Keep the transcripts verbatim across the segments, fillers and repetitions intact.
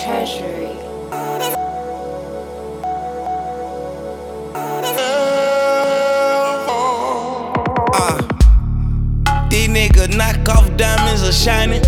Treasury. Uh, these niggas knock off diamonds are shining,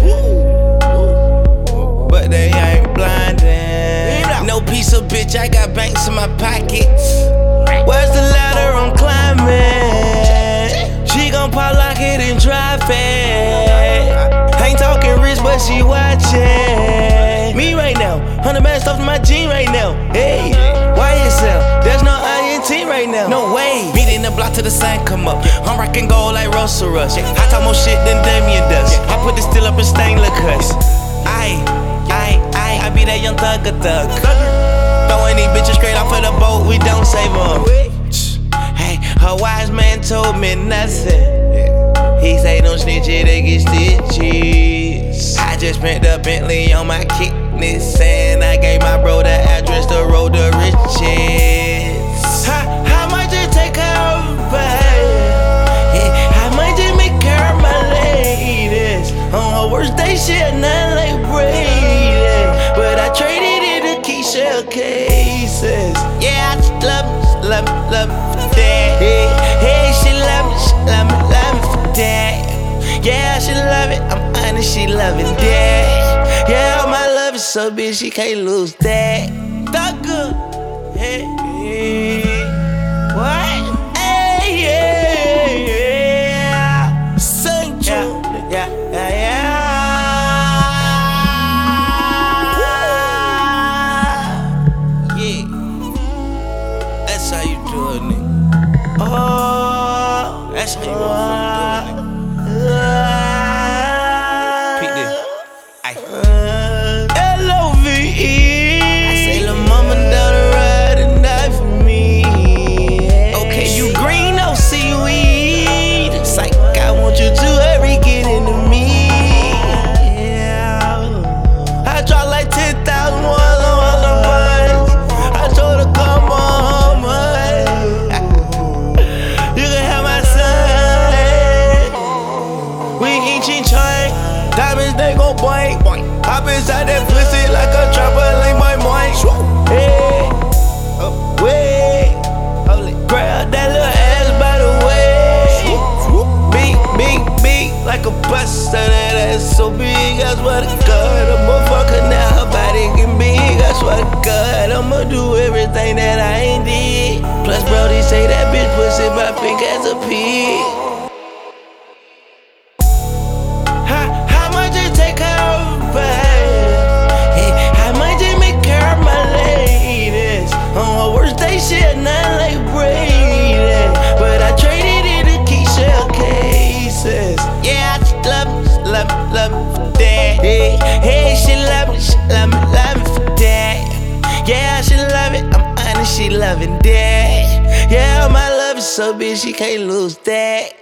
but they ain't blinding. No piece of bitch, I got banks in my pockets. Where's the ladder I'm climbing? She gon' pop lock it and drive it. Ain't talking rich, but she watching me right now. Hundred bad stuff in my jean right now. Hey, Y S L, there's no I N T right now. No way. Beat in the block till the sun come up. I'm rockin' gold like Russell Rush. I talk more shit than Damien does. I put this still up in stainless cuss. I, I, I, I be that young thugger thug. Throwing these bitches straight off of the boat, we don't save them. Hey, a wise man told me nothing. He say don't snitch it, they get stitches. I just spent the Bentley on my kidneys, and I gave my bro the address to road to riches. How, how much it take care of babe? Yeah, how much it make care of my ladies? On her worst day, shit, nothing like Brady, but I traded it to key shell cases. Yeah, I just love me, love me, love me for that. Hey, hey, she love me, she love me, love me for that. Yeah, she love it, I'm honest, she loving that. Yeah, my love is so big, she can't lose that. Thugger, hey, hey, what? Hey, yeah, yeah, sing true, yeah, yeah, yeah, yeah. Yeah, that's how you do it, nigga. Oh, that's how you motherfucker do it, nigga. Peep this. L O V E. I say, lil' mama down the ride and die for me. Okay, you green, no seaweed. It's like I want you to hurry, get into me. I dropped like ten thousand ones on all the buns. I told her come on, man. You can have my son. We ain't chain. Diamonds, they gon' boink. Hop inside that pussy like a trampoline, boy, boy. Hey, wait, grab that little ass by the way. Big, big, big, like a buster. That ass so big, I swear to God. I'm a fucker now, her body get big. I swear to God, I'ma do everything that I ain't did. Plus, bro, they say that bitch pussy my pink as a pig. Shit, nothing like Brady, but I traded it to key shell cases. Yeah, I just love me, love me, love me for that. Hey, hey, she love me, she love me, love me for that. Yeah, she love it, I'm honest, she loving that. Yeah, my love is so big, she can't lose that.